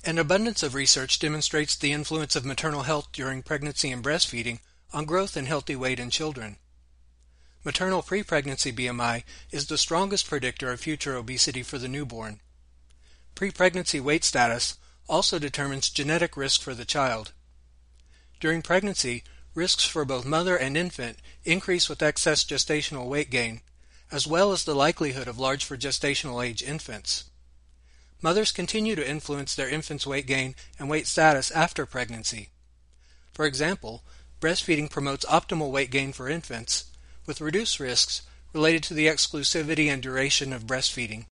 An abundance of research demonstrates the influence of maternal health during pregnancy and breastfeeding on growth and healthy weight in children. Maternal pre-pregnancy BMI is the strongest predictor of future obesity for the newborn. Pre-pregnancy weight status also determines genetic risk for the child. During pregnancy, risks for both mother and infant increase with excess gestational weight gain, as well as the likelihood of large for gestational age infants. Mothers continue to influence their infant's weight gain and weight status after pregnancy. For example, breastfeeding promotes optimal weight gain for infants, with reduced risks related to the exclusivity and duration of breastfeeding.